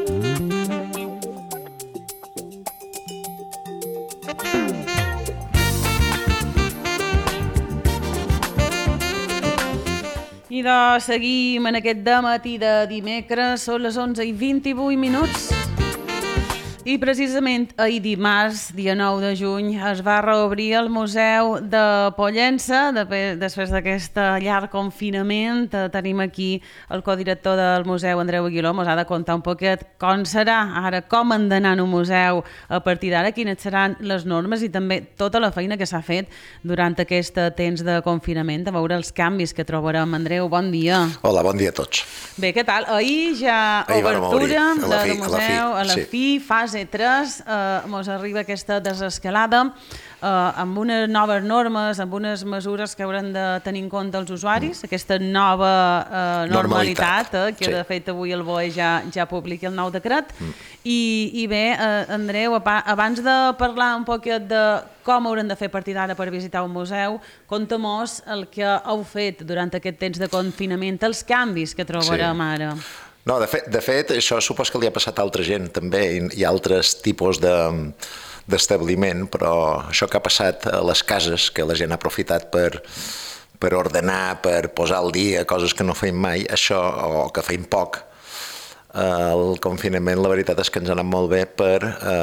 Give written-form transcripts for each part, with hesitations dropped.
I doncs seguim en aquest dematí de dimecres, són les 11:28. I precisament ahir dimarts, dia 9 de juny, es va reobrir el Museu de Pollença. Després d'aquest llarg confinament, tenim aquí el codirector del museu, Andreu Aguiló. Ens ha de contar un poquet com serà ara, com han d'anar en un museu a partir d'ara, quines seran les normes i també tota la feina que s'ha fet durant aquest temps de confinament, a veure els canvis que trobarem. Andreu, bon dia. Hola, bon dia a tots. Bé, què tal? Ahir ja obertura del museu, a la fi, fase 3, ens arriba aquesta desescalada amb unes noves normes, amb unes mesures que hauran de tenir en compte els usuaris, aquesta nova normalitat, que de fet avui el BOE ja publica el nou decret. I bé, Andreu, abans de parlar un poquet de com haurem de fer a partir d'ara per visitar un museu, conta-mos el que heu fet durant aquest temps de confinament, els canvis que trobarem ara. No, de fet, això supos que li ha passat a altra gent també, i altres tipus d'establiment, però això que ha passat a les cases, que la gent ha aprofitat per ordenar, per posar al dia coses que no feim mai, això, o que feim poc, el confinament, la veritat és que ens ha anat molt bé per...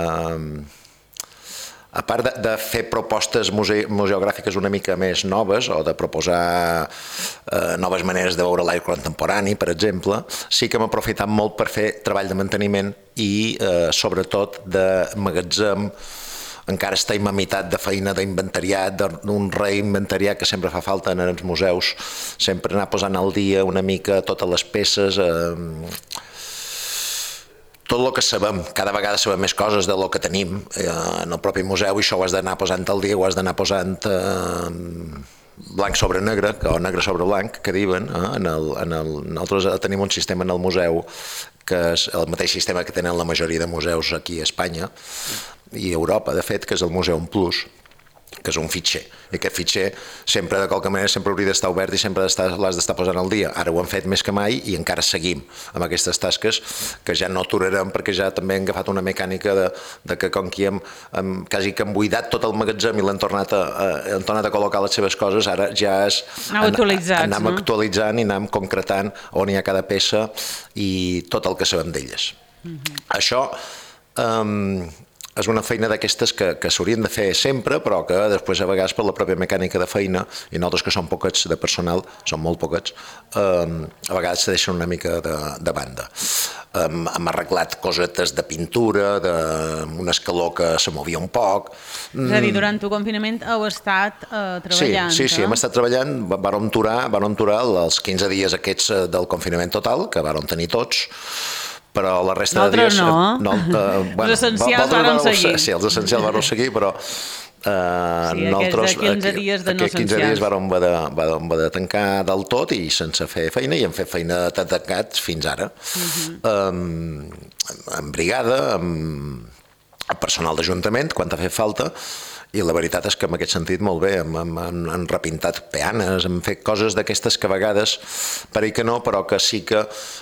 A part de fer propostes museogràfiques una mica més noves o de proposar noves maneres de veure l'art contemporani, per exemple, sí que hem aprofitat molt per fer treball de manteniment i, sobretot, de magatzem. Encara estem a meitat de feina d'inventariat, d'un reinventariat que sempre fa falta en els museus, sempre anar posant al dia una mica totes les peces, tot el que sabem, cada vegada sabem més coses del que tenim en el propi museu, i això ho has d'anar posant al dia, ho has d'anar posant blanc sobre negre, o negre sobre blanc, que diuen. Nosaltres tenim un sistema en el museu que és el mateix sistema que tenen la majoria de museus aquí a Espanya i a Europa, de fet, que és el Museum Plus, que és un fitxer, i aquest fitxer sempre, de qualque manera, sempre hauria d'estar obert i sempre l'has d'estar posant al dia. Ara ho hem fet més que mai i encara seguim amb aquestes tasques que ja no aturarem, perquè ja també hem agafat una mecànica de que com que quasi que hem buidat tot el magatzem i l'hem tornat a col·locar les seves coses, ara ja és anem actualitzant i anem concretant on hi ha cada peça i tot el que sabem d'elles. Això és una feina d'aquestes que s'haurien de fer sempre, però que després a vegades per la pròpia mecànica de feina, i nosaltres que som poquets de personal, som molt poquets, a vegades se deixen una mica de banda. Hem arreglat cosetes de pintura, d'un escaló que se movia un poc. És a dir, durant el confinament heu estat treballant. Sí, hem estat treballant, vàrem aturar els 15 dies aquests del confinament total, que vàrem tenir tots, però la resta de dies... Els essencials vàrem seguir. Sí, els essencials vàrem seguir, però nosaltres aquests 15 dies vàrem haver de tancar del tot i sense fer feina, i hem fet feina de tancat fins ara. En brigada, amb personal d'Ajuntament, quan ha fet falta, i la veritat és que en aquest sentit molt bé, hem repintat peanes, hem fet coses d'aquestes que a vegades pareix que no, però que sí que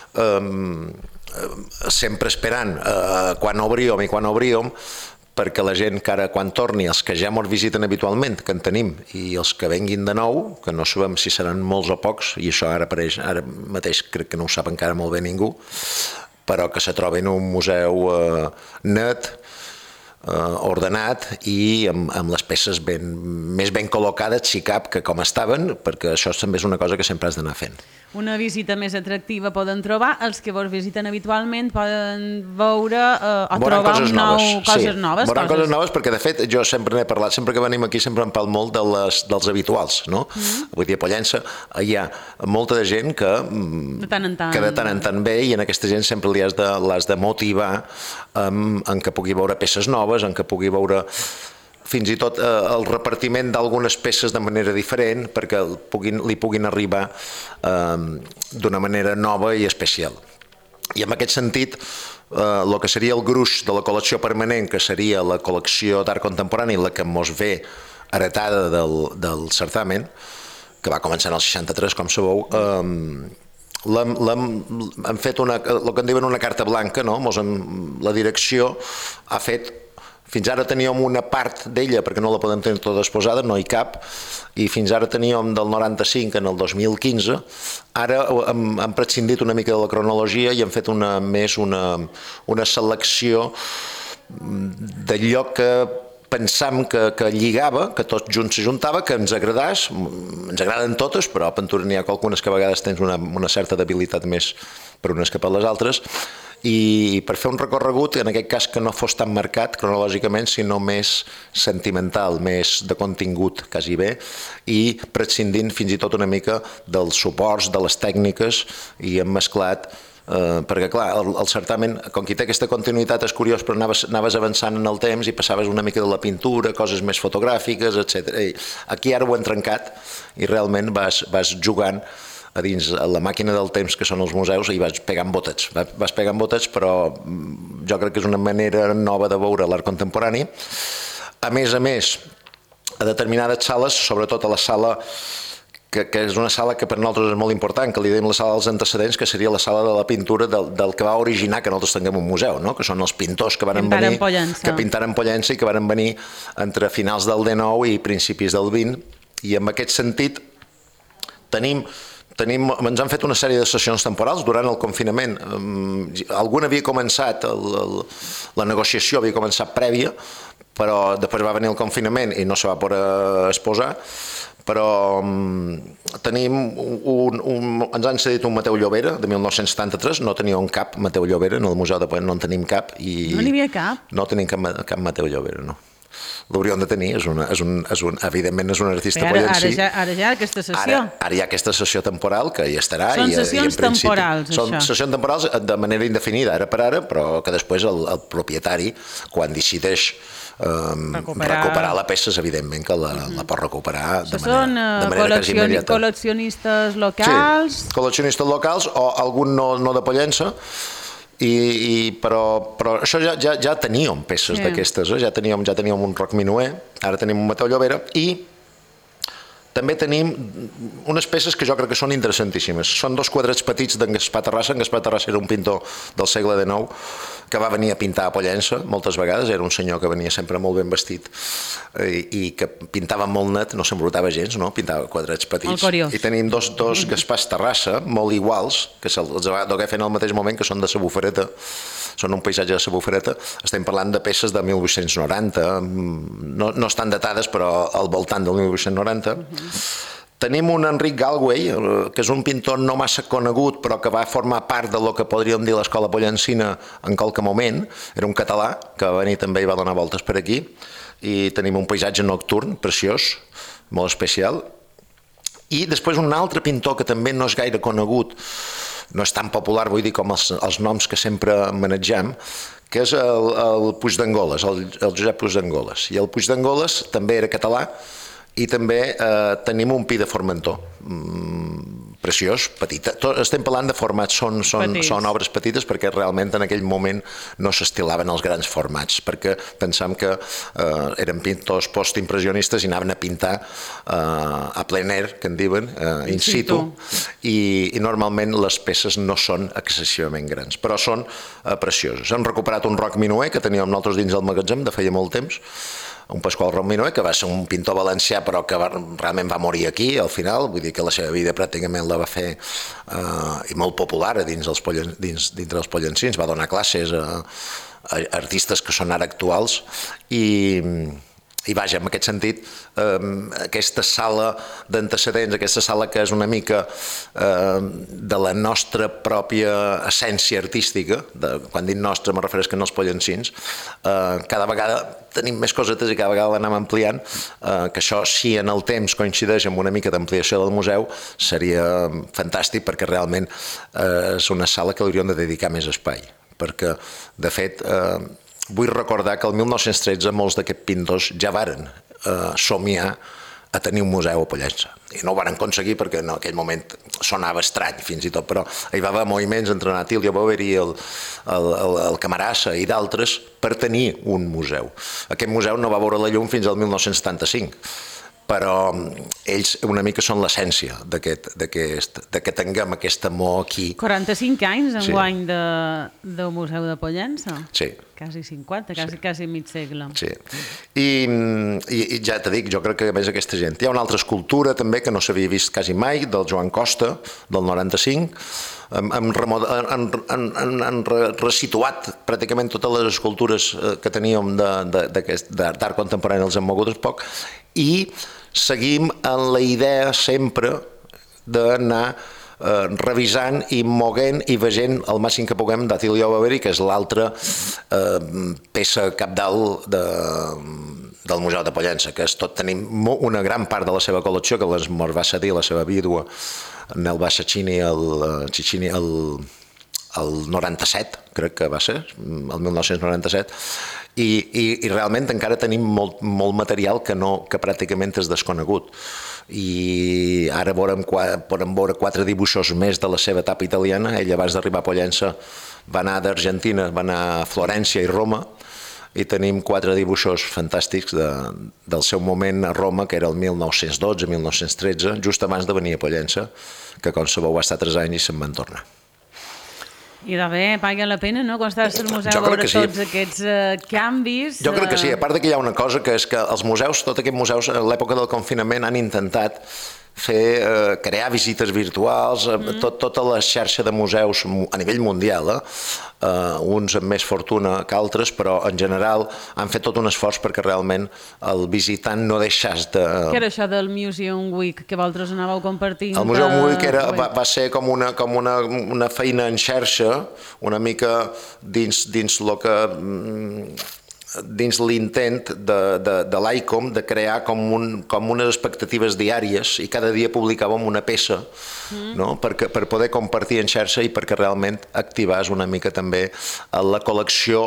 sempre esperant quan obríem, perquè la gent que ara quan torni, els que ja ens visiten habitualment, que en tenim, i els que venguin de nou, que no sabem si seran molts o pocs, i això ara mateix crec que no ho sap encara molt bé ningú, però que se trobin un museu net, ordenat i amb les peces més ben col·locades, si cap, que com estaven, perquè això també és una cosa que sempre has d'anar fent. Una visita més atractiva poden trobar, els que vos visiten habitualment poden veure o trobar coses noves. Veuran coses noves, perquè de fet jo sempre n'he parlat, sempre que venim aquí sempre en parlo molt dels habituals, no? Vull dir, a Pollença hi ha molta de gent que de tant en tant ve, i en aquesta gent sempre l'has de motivar en que pugui veure peces noves, en què pugui veure fins i tot el repartiment d'algunes peces de manera diferent perquè li puguin arribar d'una manera nova i especial. I en aquest sentit, el que seria el gruix de la col·lecció permanent, que seria la col·lecció d'art contemporani, la que mos ve heretada del certamen, que va començar en el 63, com sabeu, hem fet el que en diuen una carta blanca, no? La direcció ha fet. Fins ara teníem una part d'ella, perquè no la podem tenir tota exposada, no hi cap, i fins ara teníem del 95 en el 2015. Ara hem prescindit una mica de la cronologia i hem fet una selecció d'allò que pensam que lligava, que tot junt s'ajuntava, que ens agradàs. Ens agraden totes, però a Pintura n'hi ha qualcunes que a vegades tens una certa debilitat més per unes que per les altres, i per fer un recorregut, en aquest cas que no fos tan marcat cronològicament, sinó més sentimental, més de contingut, quasi bé, i prescindint fins i tot una mica dels suports, de les tècniques, i hem mesclat perquè clar, el certamen, com que té aquesta continuïtat, és curiós, però anaves avançant en el temps i passaves una mica de la pintura, coses més fotogràfiques, etc. Aquí ara ho hem trencat i realment vas jugant a dins la màquina del temps que són els museus i vas pegant botets. Vas pegant botets, però jo crec que és una manera nova de veure l'art contemporani. A més, a determinades sales, sobretot a la sala que és una sala que per nosaltres és molt important, que li diem la sala dels antecedents, que seria la sala de la pintura del que va originar que nosaltres tinguem un museu, no? Que són els pintors que van venir, que pintaren Pollença i que van venir entre finals del XIX i principis del XX, i en aquest sentit ens han fet una sèrie de sessions temporals durant el confinament. Alguna havia començat, la negociació havia començat prèvia, però després va venir el confinament i no se va poder exposar, però ens han cedit un Mateu Llobera de 1973, no teníem cap Mateu Llobera, en el Museu de Ponent no en tenim cap. No n'hi havia cap? No tenim cap Mateu Llobera, no. L'hauríem de tenir, evidentment és un artista pollencí. Ara ja aquesta sessió. Ara hi ha aquesta sessió temporal que hi estarà. Són sessions temporals, això. Són sessions temporals de manera indefinida, ara per ara, però que després el propietari, quan decideix recuperar la peça, és evidentment que la pot recuperar de manera quasi immediata. Col·leccionistes locals? Sí, col·leccionistes locals o algun no de Pollença, però això ja teníem peces d'aquestes, ja teníem un Roc Minuer, ara tenim un Mateu Llobera, i també tenim unes peces que jo crec que són interessantíssimes. Són dos quadrats petits d'en Gaspar Terrassa. En Gaspar Terrassa era un pintor del segle XIX que va venir a pintar a Pollença moltes vegades. Era un senyor que venia sempre molt ben vestit i que pintava molt net, no s'embrutava gens, no? Pintava quadrats petits. I tenim dos Gaspars Terrassa molt iguals, que se'ls va fer en el mateix moment, que són de Sabufareta. Són un paisatge de Sabufareta. Estem parlant de peces de 1890, no estan datades, però al voltant del 1890. Tenim un Enric Galway, que és un pintor no massa conegut, però que va formar part del que podríem dir l'escola pollencina en qualque moment. Era un català que va venir també i va donar voltes per aquí. I tenim un paisatge nocturn preciós, molt especial. I després un altre pintor que també no és gaire conegut, no és tan popular, vull dir, com els noms que sempre manegem, que és el Puigdengoles, el Josep Puigdengoles. I el Puigdengoles també era català, i també tenim un Pi de Formentor, preciós, petit. Estem parlant de formats, són obres petites perquè realment en aquell moment no s'estilaven els grans formats, perquè pensam que eren pintors postimpressionistes i anaven a pintar a plein air, que en diuen, in situ, i normalment les peces no són excessivament grans, però són precioses. Hem recuperat un Roc Minuer que teníem nosaltres dins del magatzem de feia molt temps, un Pasqual Roc Minuer, que va ser un pintor valencià però que realment va morir aquí al final, vull dir que la seva vida pràcticament la va fer i molt popular dintre els pollencins, va donar classes a artistes que són ara actuals i vaja, en aquest sentit, aquesta sala d'antecedents, aquesta sala que és una mica de la nostra pròpia essència artística, quan dic nostra me refereix que no els pollencins, cada vegada tenim més cosetes i cada vegada l'anem ampliant, que això, si en el temps coincideix amb una mica d'ampliació del museu, seria fantàstic perquè realment és una sala que hauríem de dedicar més espai, perquè, de fet, vull recordar que el 1913 molts d'aquests pintors ja varen somiar a tenir un museu a Pollença. I no ho van aconseguir perquè en aquell moment sonava estrany fins i tot, però hi va haver moviments entre Natilio Boveri, el Camarassa i d'altres per tenir un museu. Aquest museu no va veure la llum fins al 1975, però ells una mica són l'essència de que tinguem aquest amor aquí. 45 anys enguany del Museu de Pollença? Sí. Quasi 50, quasi mig segle. Sí. I ja t'he dit, jo crec que a més aquesta gent. Hi ha una altra escultura també que no s'havia vist quasi mai, del Joan Costa, del 95. Han resituat pràcticament totes les escultures que teníem d'art contemporani, els hem mogut un poc, i seguim en la idea sempre d'anar revisant i moguent i veient el màxim que puguem d'Atilio Barberi, que és l'altra peça cabdal del Museu de Pollença, que és tot, tenim una gran part de la seva col·lecció que ens va cedir la seva vídua Nelva Cicchini el 97, crec que va ser, el 1997, i realment encara tenim molt material que pràcticament és desconegut. I ara podem veure 4 dibuixos més de la seva etapa italiana. Ell, abans d'arribar a Pollença, va anar d'Argentina, va anar a Florència i Roma, i tenim 4 dibuixos fantàstics del seu moment a Roma, que era el 1912-1913, just abans de venir a Pollença, que com sabeu va estar 3 anys i se'n van tornar. I de bé, paga la pena, no?, quan estàs al museu veure tots aquests canvis. Jo crec que sí, a part que hi ha una cosa, que és que els museus, tots aquests museus, a l'època del confinament han intentat crear visites virtuals, tota la xarxa de museus a nivell mundial, uns amb més fortuna que altres, però en general han fet tot un esforç perquè realment el visitant no deixés de... Què era això del Museum Week que vosaltres anàveu compartint? El Museum Week va ser com una feina en xarxa, una mica dins el que... dins l'intent de l'ICOM de crear com unes expectatives diàries, i cada dia publicàvem una peça per poder compartir en xarxa i perquè realment activàs una mica també la col·lecció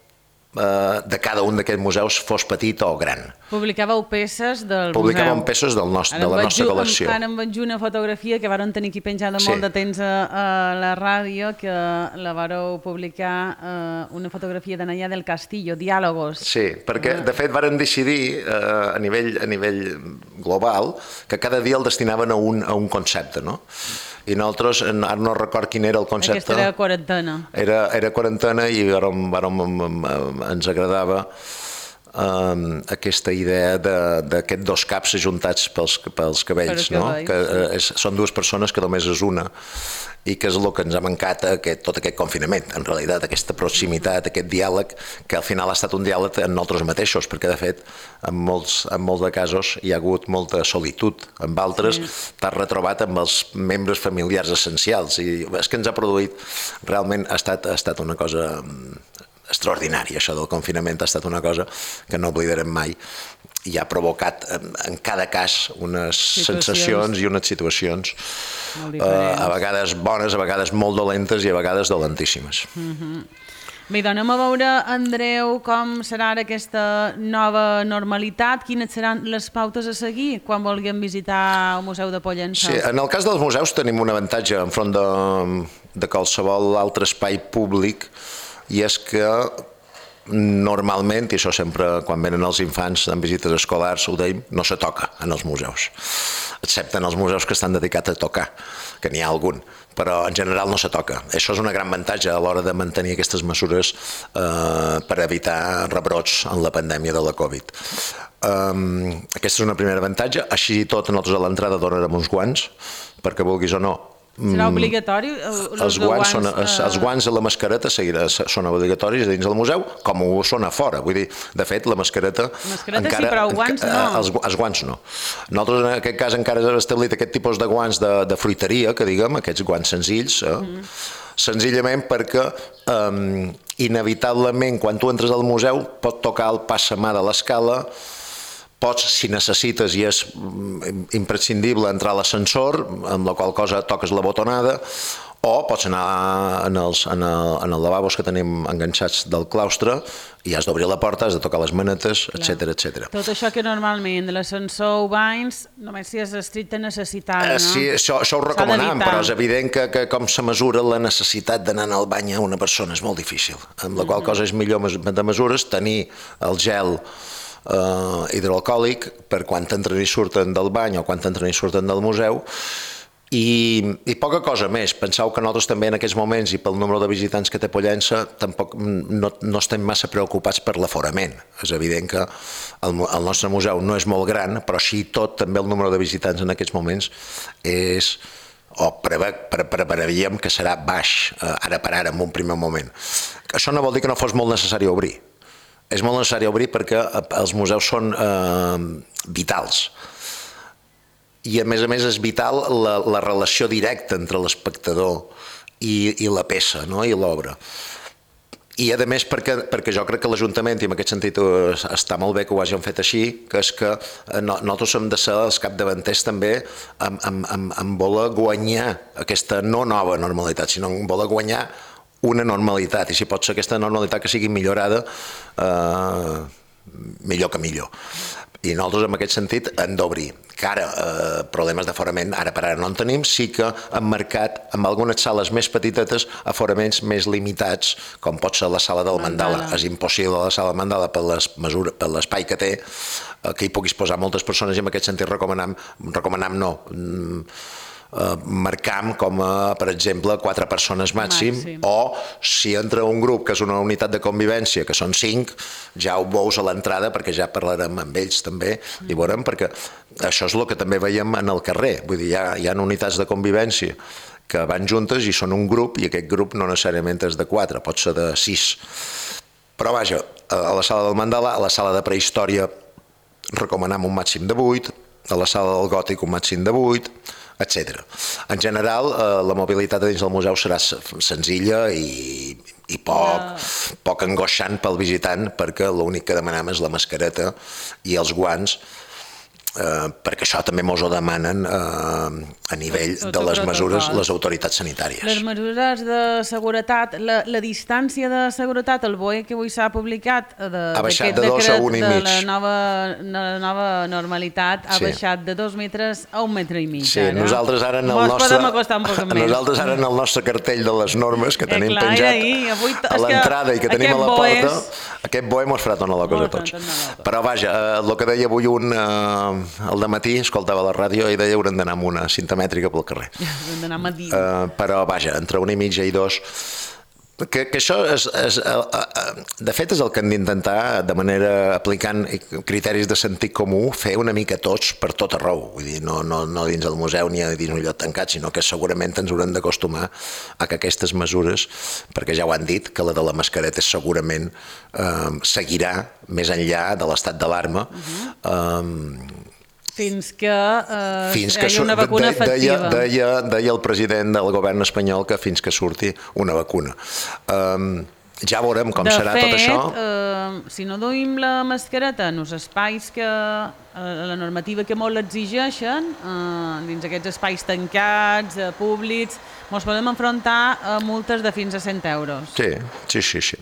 de cada un d'aquests museus, fos petit o gran. Publicàveu peces del museu. Publicàvem peces de la nostra col·lecció. Ara em vaig una fotografia que varen tenir aquí penjada molt de temps a la ràdio, que la vareu publicar, una fotografia de Naya del Castillo, Diàlogos. Sí, perquè de fet varen decidir a nivell global que cada dia el destinaven a un concepte, no? I nosaltres, ara no record quin era el concepte. Aquesta era quarantena. Era quarantena i ens agradava aquesta idea d'aquests 2 caps ajuntats pels cabells, no? Que són 2 persones que només és una, i que és el que ens ha mancat tot aquest confinament, en realitat, aquesta proximitat, aquest diàleg, que al final ha estat un diàleg en nosaltres mateixos, perquè de fet en molts de casos hi ha hagut molta solitud, amb altres t'has retrobat amb els membres familiars essencials, i és que ens ha produït, realment ha estat una cosa extraordinària, això del confinament ha estat una cosa que no oblidarem mai, i ha provocat en cada cas unes sensacions i unes situacions a vegades bones, a vegades molt dolentes i a vegades dolentíssimes. Bé, doncs anem a veure, Andreu, com serà ara aquesta nova normalitat, quines seran les pautes a seguir quan vulguem visitar el Museu de Pollença. Sí, en el cas dels museus tenim un avantatge enfront de qualsevol altre espai públic, i és que normalment, i això sempre quan venen els infants en visites escolars ho deim, no se toca en els museus, excepte en els museus que estan dedicats a tocar, que n'hi ha algun, però en general no se toca. Això és un gran avantatge a l'hora de mantenir aquestes mesures per evitar rebrots en la pandèmia de la Covid. Aquest és un primer avantatge. Així i tot, nosaltres a l'entrada donarem uns guants, perquè vulguis o no, serà obligatori? Els guants i la mascareta són obligatoris dins del museu, com ho són a fora. Vull dir, de fet, la mascareta... Mascareta sí, però guants no. Els guants no. Nosaltres, en aquest cas, encara hem establit aquest tipus de guants de fruiteria, que diguem, aquests guants senzills, senzillament perquè inevitablement, quan tu entres al museu, pot tocar el passamà de l'escala, pots, si necessites i és imprescindible, entrar a l'ascensor, amb la qual cosa toques la botonada, o pots anar en els lavabos que tenim enganxats del claustre i has d'obrir la porta, has de tocar les manetes, etc. Tot això que normalment de l'ascensor o banys, només si és estricta necessitat, no? Sí, això ho recomanem, però és evident que com se mesura la necessitat d'anar al bany a una persona és molt difícil, amb la qual cosa és millor de mesures tenir el gel hidroalcohòlic per quan entren i surten del bany o quan entren i surten del museu, i poca cosa més. Penseu que nosaltres també en aquests moments i pel número de visitants que té Pollença tampoc no estem massa preocupats per l'aforament. És evident que el nostre museu no és molt gran, però així tot també el número de visitants en aquests moments és, o prevèiem que serà baix ara per ara en un primer moment. Això no vol dir que no fos molt necessari obrir. És molt necessari obrir perquè els museus són vitals. I a més és vital la relació directa entre l'espectador i la peça, no? I l'obra. I a més perquè jo crec que l'Ajuntament, i en aquest sentit està molt bé que ho hagin fet així, que és que nosaltres hem de ser els capdavanters també en voler guanyar aquesta no nova normalitat, sinó en voler guanyar una normalitat, i si pot ser aquesta normalitat que sigui millorada, millor que millor. I nosaltres en aquest sentit hem d'obrir, que ara problemes d'aforament ara per ara no en tenim, sí que hem marcat amb algunes sales més petitetes aforaments més limitats, com pot ser la sala del Mandala. És impossible la sala del Mandala per l'espai que té, que hi puguis posar moltes persones, i en aquest sentit recomanem no, marcam com a, per exemple, 4 persones màxim, o si entra un grup que és una unitat de convivència, que són 5, ja ho veus a l'entrada, perquè ja parlarem amb ells també, i veurem, perquè això és el que també veiem en el carrer, vull dir, hi ha unitats de convivència que van juntes i són un grup, i aquest grup no necessàriament és de 4, pot ser de 6. Però vaja, a la sala del Mandala, a la sala de prehistòria recomanem un màxim de 8, a la sala del Gòtic un màxim de 8, etc. En general, la mobilitat dins del museu serà senzilla i poc angoixant pel visitant, perquè l'únic que demanem és la mascareta i els guants, perquè això també mos ho demanen a nivell de les mesures les autoritats sanitàries. Les mesures de seguretat, la distància de seguretat, el BOE que avui s'ha publicat ha baixat de 2 a 1,5 de la nova normalitat, ha baixat de 2 metres a 1,5 metres. Sí, nosaltres ara en el nostre cartell de les normes que tenim penjat a l'entrada i que tenim a la porta, aquest BOE mos farà tornar locos a tots. Però vaja, el que deia avui al dematí, escoltava la ràdio i deia haurem d'anar amb una cinta mètrica pel carrer. Haurem d'anar amb però vaja, entre 1,5 i 2, que això de fet és el que hem d'intentar, de manera aplicant criteris de sentit comú, fer una mica tots per tot arreu, vull dir, no dins del museu ni dins un lloc tancat, sinó que segurament ens haurem d'acostumar a que aquestes mesures, perquè ja ho han dit, que la de la mascareta segurament seguirà més enllà de l'estat d'alarma, fins que hi hagi una vacuna efectiva. Deia el president del govern espanyol que fins que surti una vacuna. Ja veurem com serà tot això. De fet, si no duim la mascareta en els espais que la normativa que molt l'exigeixen, dins aquests espais tancats, públics, ens podem enfrontar a multes de fins a 100 euros. Sí.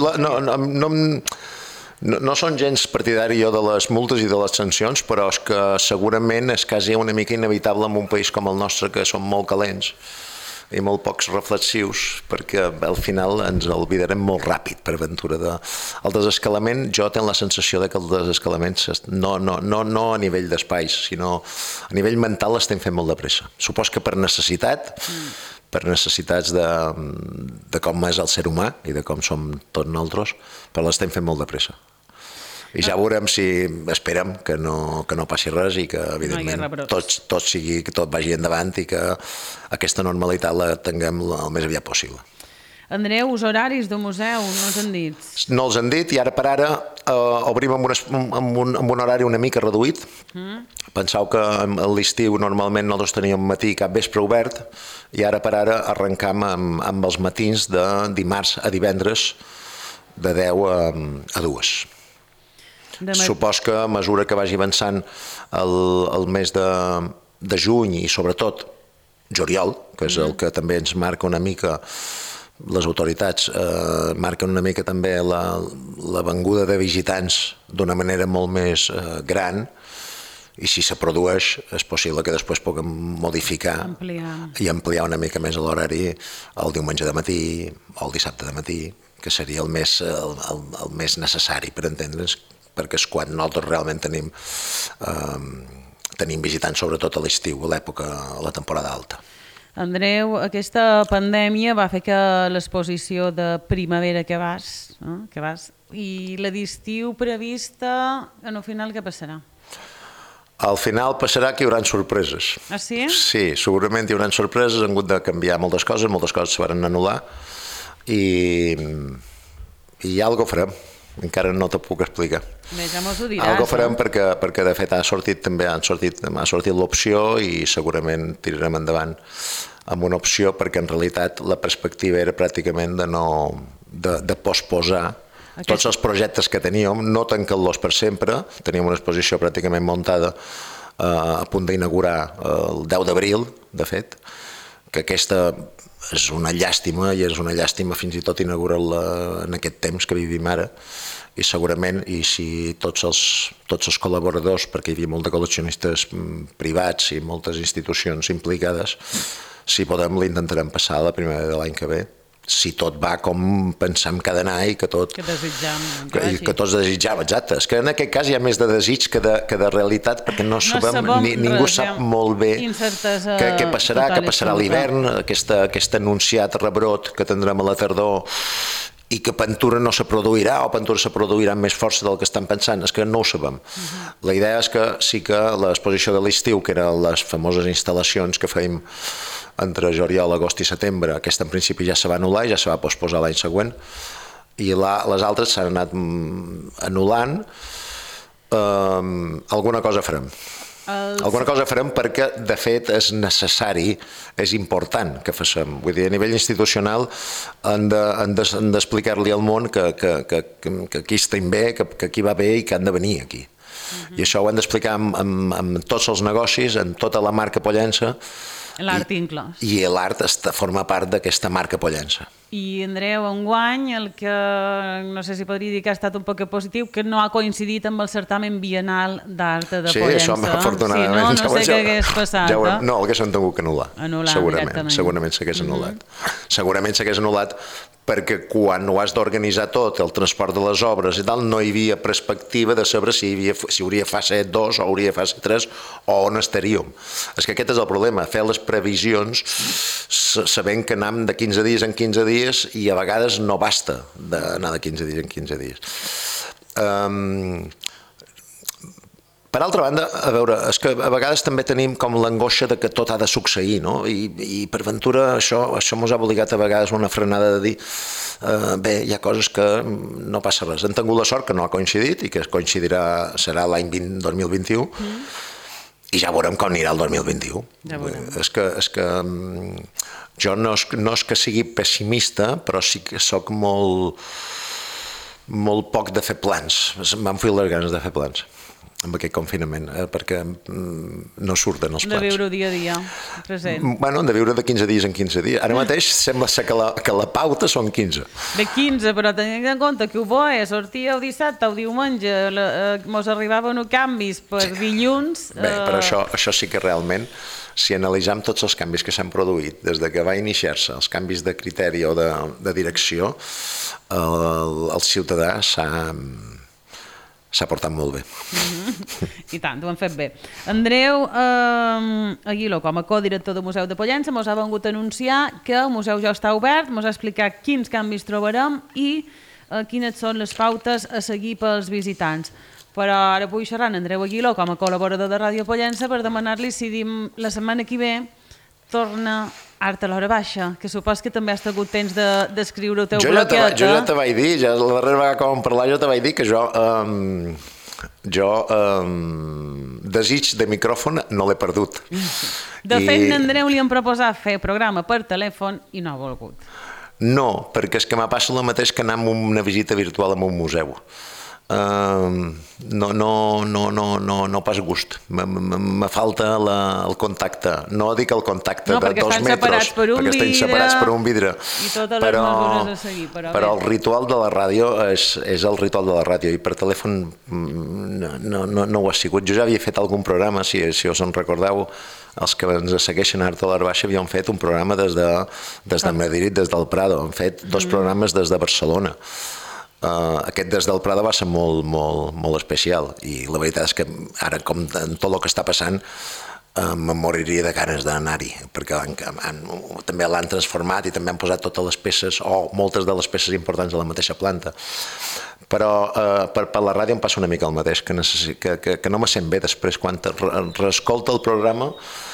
No són gens partidari jo de les multes i de les sancions, però és que segurament és quasi una mica inevitable en un país com el nostre, que són molt calents i molt pocs reflexius, perquè al final ens oblidarem molt ràpid per aventura. El desescalament, jo tinc la sensació que el desescalament no a nivell d'espais, sinó a nivell mental l'estem fent molt de pressa. Supos que per necessitat, per necessitats de com és el ser humà i de com som tots nosaltres, però l'estem fent molt de pressa. I ja veurem si esperem que no passi res i que, evidentment, tot vagi endavant i que aquesta normalitat la tinguem el més aviat possible. Andreu, els horaris del museu no els han dit? No els han dit i ara per ara obrim amb un horari una mica reduït. Penseu que a l'estiu normalment nosaltres teníem matí i capvespre obert i ara per ara arrencam amb els matins de dimarts a divendres de 10 a 2. Supos que a mesura que vagi avançant el mes de juny i sobretot juliol, que és el que també ens marca una mica, les autoritats marquen una mica també la venguda de visitants d'una manera molt més gran, i si se produeix és possible que després puguem modificar i ampliar una mica més l'horari el diumenge de matí o el dissabte de matí, que seria el més necessari per entendre's, perquè és quan nosaltres realment tenim visitants, sobretot a l'estiu, a la temporada alta. Andreu, aquesta pandèmia va fer que l'exposició de primavera que vas, i la d'estiu prevista, al final què passarà? Al final passarà que hi haurà sorpreses. Ah, sí? Sí, segurament hi haurà sorpreses, han hagut de canviar moltes coses se van anul·lar i alguna cosa farem. Encara no te puc explicar. Bé, ja mos ho diràs. Algo farem perquè de fet ha sortit l'opció i segurament tirarem endavant amb una opció perquè en realitat la perspectiva era pràcticament de posposar tots els projectes que teníem, no tancant-los per sempre, teníem una exposició pràcticament muntada a punt d'inaugurar el 10 d'abril, de fet, que aquesta és una llàstima i és una llàstima fins i tot inaugurar-la en aquest temps que vivim ara i segurament, i si tots els col·laboradors, perquè hi havia molts de col·leccionistes privats i moltes institucions implicades, si podem l'intentarem passar a la primavera de l'any que ve, si tot va com pensem que ha d'anar i que tots desitjam, exacte. És que en aquest cas hi ha més de desig que de realitat perquè no sabem, ningú sap molt bé què passarà a l'hivern, aquest anunciat rebrot que tindrem a la tardor i que pintura no se produirà o pintura se produirà amb més força del que estan pensant, és que no ho sabem. La idea és que sí que l'exposició de l'estiu, que eren les famoses instal·lacions que fèiem entre juliol, agost i setembre, aquesta en principi ja se va anul·lar i ja se va posposar l'any següent, i les altres s'han anat anul·lant. Alguna cosa farem. Alguna cosa farem perquè, de fet, és necessari, és important que facem. Vull dir, a nivell institucional han d'explicar-li al món que aquí estem bé, que aquí va bé i que han de venir aquí. I això ho hem d'explicar amb tots els negocis, en tota la marca Pollença. L'art inclòs. I l'art forma part d'aquesta marca Pollença. I, Andreu, enguany, el que no sé si podria dir que ha estat un poc positiu, que no ha coincidit amb el certamen bienal d'art de Pollença. Sí, això afortunadament. Si no, no sé què hagués passat. No, haguessin tingut que anul·lar. Segurament s'hagués anul·lat. Segurament s'hagués anul·lat perquè quan ho has d'organitzar tot, el transport de les obres i tal, no hi havia perspectiva de saber si hauria fase 2 o hauria fase 3 o on estaríem. És que aquest és el problema, fer les previsions sabent que anem de 15 dies en 15 dies i a vegades no basta d'anar de 15 dies en 15 dies. Per altra banda, a veure, és que a vegades també tenim com l'angoixa de que tot ha de succeir, no? I per ventura això ens ha obligat a vegades una frenada de dir bé, hi ha coses que no passa res. Hem tingut la sort que no ha coincidit i que serà l'any 2021 i ja veurem com anirà el 2021. És que jo no és que sigui pessimista, però sí que soc molt poc de fer plans. M'enfuil les ganes de fer plans amb aquest confinament, perquè no surten els plans. De viure dia a dia, present. Bueno, de viure de 15 dies en 15 dies. Ara mateix sembla ser que la pauta són 15. De 15, però tenint en compte que ho boia, sortia el dissabte o diumenge, mos arribaven canvis per dilluns... Bé, però això sí que realment, si analitzem tots els canvis que s'han produït des de que va iniciar-se, els canvis de criteri o de direcció, el ciutadà s'ha portat molt bé. I tant, ho han fet bé. Andreu Aguiló, com a codirector del Museu de Pollença, ens ha vingut a anunciar que el museu ja està obert, ens ha explicat quins canvis trobarem i quines són les pautes a seguir pels visitants. Però ara vull xerrar amb Andreu Aguiló, com a col·laborador de Ràdio Pollença, per demanar-li si la setmana que ve torna Art a l'hora baixa, que supos que també has tingut temps d'escriure el teu bloquet. Jo ja te vaig dir, la darrera vegada que vam parlar jo te vaig dir que jo desig de micròfon no l'he perdut. De fet, a Andreu li han proposat fer programa per telèfon i no ha volgut. No, perquè és que m'ha passat el mateix que anar a una visita virtual a un museu. No pas gust, me falta el contacte, no dic el contacte de 2 metres, perquè estem separats per un vidre, i totes les mesures a seguir, però el ritual de la ràdio és el ritual de la ràdio i per telèfon no ho ha sigut. Jo ja havia fet algun programa, si us en recordeu, els que ens segueixen a Art a l'hora baixa havíem fet un programa des de Madrid, des del Prado, hem fet 2 programes des de Barcelona. Aquest Des del Prado va ser molt, molt, molt especial i la veritat és que ara, com en tot el que està passant, me'n moriria de ganes d'anar-hi, perquè també l'han transformat i també han posat totes les peces, o moltes de les peces importants a la mateixa planta. Però per la ràdio em passa una mica el mateix, que no me sent bé després, quan reescolta el programa,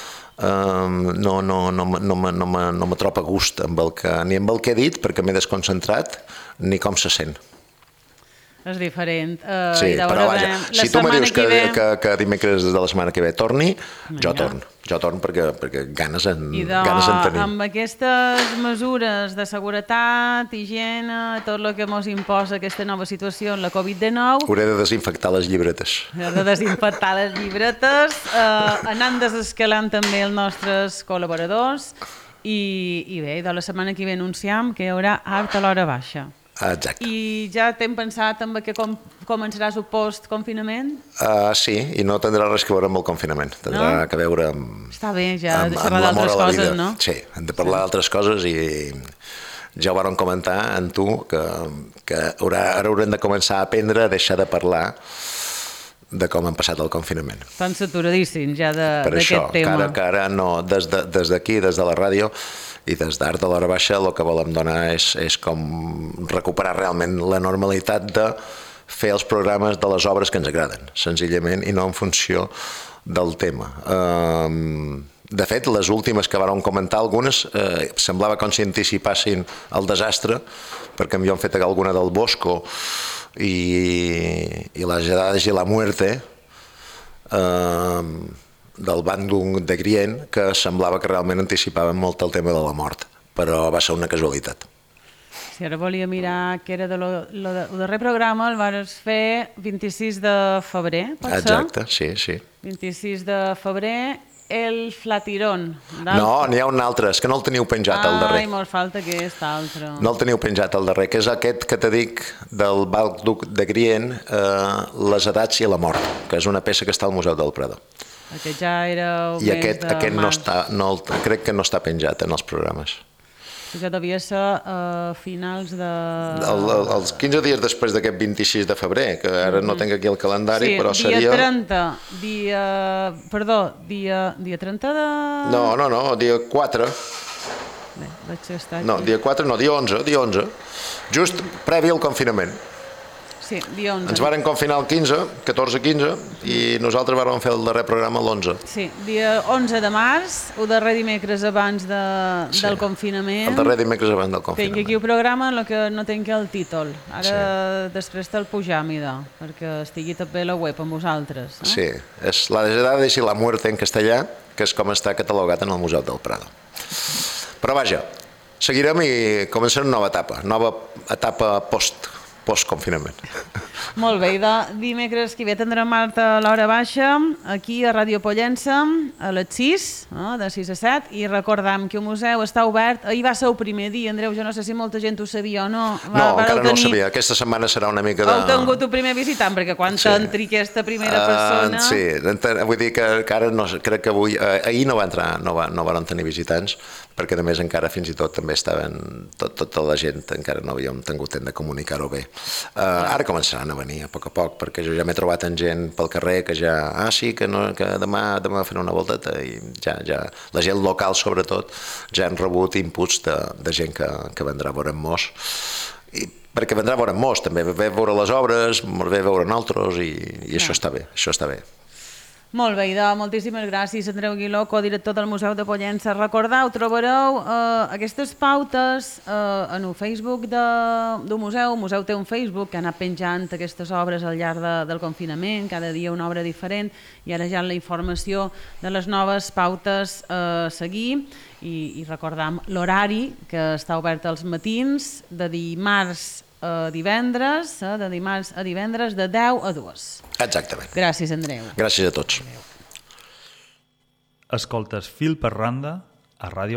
no me trobo a gust ni amb el que he dit, perquè m'he desconcentrat, ni com se sent. És diferent. Sí, però vaja, si tu me dius que dimecres de la setmana que ve torni, jo torno perquè ganes en tenir. Amb aquestes mesures de seguretat, higiene, tot el que ens imposa aquesta nova situació en la Covid-19... Hauré de desinfectar les llibretes. Anant desescalant també els nostres col·laboradors i bé, de la setmana que ve anunciam que hi haurà art a l'hora baixa. Exacte. I ja t'hem pensat en què començaràs el post-confinament? Sí, i no tindrà res que veure amb el confinament. Tindrà que veure amb... Està bé, ja, de xerrar d'altres coses, no? Sí, hem de parlar d'altres coses i ja ho vam comentar amb tu, que ara haurem de començar a aprendre a deixar de parlar de com han passat el confinament. Estan saturadíssims ja d'aquest tema. Per això, que ara no, des d'aquí, des de la ràdio, i des d'Art a l'Hora Baixa el que volem donar és com recuperar realment la normalitat de fer els programes de les obres que ens agraden, senzillament, i no en funció del tema. De fet, les últimes que vàrem comentar, algunes, semblava com si anticipassin el desastre, perquè m'hi han fet alguna del Bosco i les edades i la muerte, del Bandung de Grien, que semblava que realment anticipaven molt el tema de la mort, però va ser una casualitat. Si ara volia mirar que era el darrer programa, el vas fer 26 de febrer, pot ser? Exacte, sí. 26 de febrer, el Flatirón. No, n'hi ha un altre, és que no el teniu penjat al darrer. Ai, molt falta aquest altre. No el teniu penjat al darrer, que és aquest que te dic del Bandung de Grien, les edats i la mort, que és una peça que està al Museu del Prado. Aquest ja era el I mes de març. crec que no està penjat en els programes. Que devia ser a finals de... Els 15 dies després d'aquest 26 de febrer, que ara no tinc aquí el calendari, però seria... Dia 30, dia 30 de... No, dia 4. Bé, vaig estar aquí. No, dia 4 no, dia 11, just previ al confinament. Sí, dia 11. Ens varen confinar el 14-15, i nosaltres vàrem fer el darrer programa l'11. Sí, dia 11 de març, el darrer dimecres abans del confinament. El darrer dimecres abans del confinament. Tinc aquí un programa en què no tinc el títol. Ara després te'l pujam, perquè estigui també a la web amb vosaltres. Sí, és La edades i la muerte en castellà, que és com està catalogat en el Museu del Prado. Però vaja, seguirem i començarem una nova etapa post-confinament. Molt bé, i dimecres que ve tindrem Marta a l'hora baixa, aquí a Ràdio Pollença, a les 6, de 6 a 7, i recordam que el museu està obert. Ahir va ser el primer dia, Andreu, jo no sé si molta gent ho sabia o no. No, encara no ho sabia, aquesta setmana serà una mica de... Heu tingut el primer visitant, perquè quan t'entri aquesta primera persona... Sí, vull dir que ara crec que avui... Ahir no van tenir visitants, perquè a més encara fins i tot també estaven... Tota la gent encara no havíem tingut temps de comunicar-ho bé. Ara començaran a venir a poc, perquè jo ja m'he trobat amb gent pel carrer que ja... Sí, que demà faré una volteta, i ja la gent local sobretot ja han rebut inputs de gent que vendrà a veure'm-nos, perquè vendrà a veure'm-nos, també ve a veure les obres, ve a veure nosaltres, i això està bé. Molt bé, moltíssimes gràcies, Andreu Aguiló, codirector del Museu de Pollença. Recordeu, trobareu aquestes pautes en el Facebook del museu. El museu té un Facebook que ha anat penjant aquestes obres al llarg del confinament, cada dia una obra diferent, i ara ja la informació de les noves pautes a seguir. I recordam l'horari, que està obert als matins, de dimarts a divendres, de 10 a 2. Exactament. Gràcies, Andreu. Gràcies a tots. Escoltes Fil per Randa a Ràdio